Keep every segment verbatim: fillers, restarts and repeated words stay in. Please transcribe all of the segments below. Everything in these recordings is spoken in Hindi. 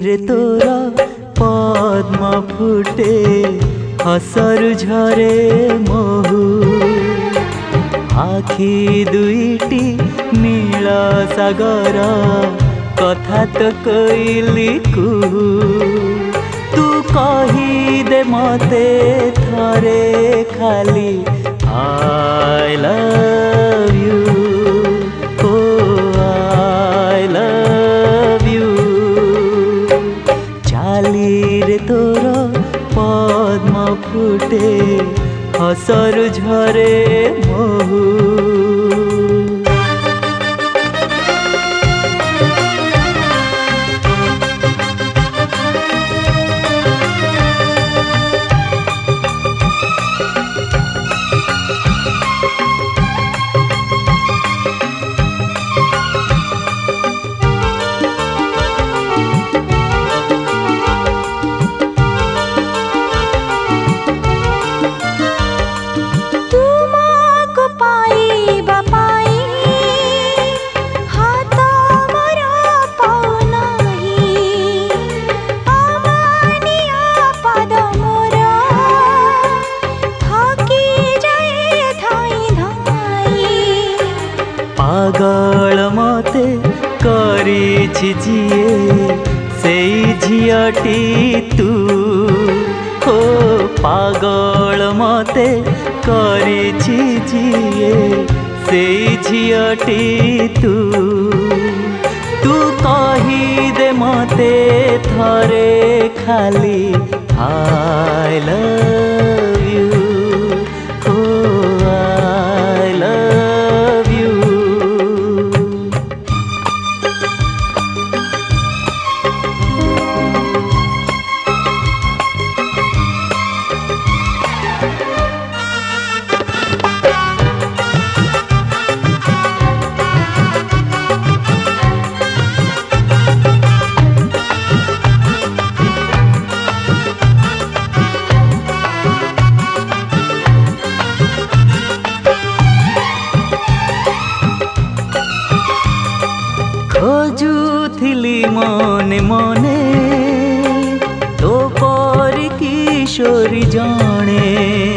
रे तोरा पद्म फुटे हसरु झरे महु आखि दुईटी नील सागर कथा तो कहली कुहू तू कही दे मते थरे खाली I love you oh I love you चाली रे तोर पद्म फुटे हसरु झरे महु पागल मते करिछि जिए सेई झियटी तू हो पागल मते करिछि जिए सेई झियटी तू तू कही दे मते थरे खाली I love you oh I love you खोजुथिली मने मने तो पर किशोरी जाने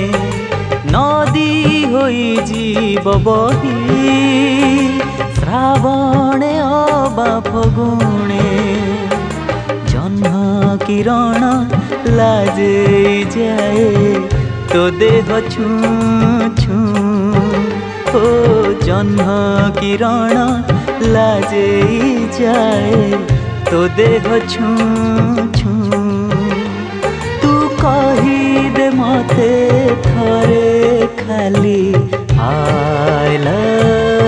नदी होई जीव बही श्रावणे अबा फगुणे जह्न किरण लाजे जाए तो देह छू छू ओ जह्न किरण लाजे जाए तो देह छू छू तू कही दे मते थरे खाली I love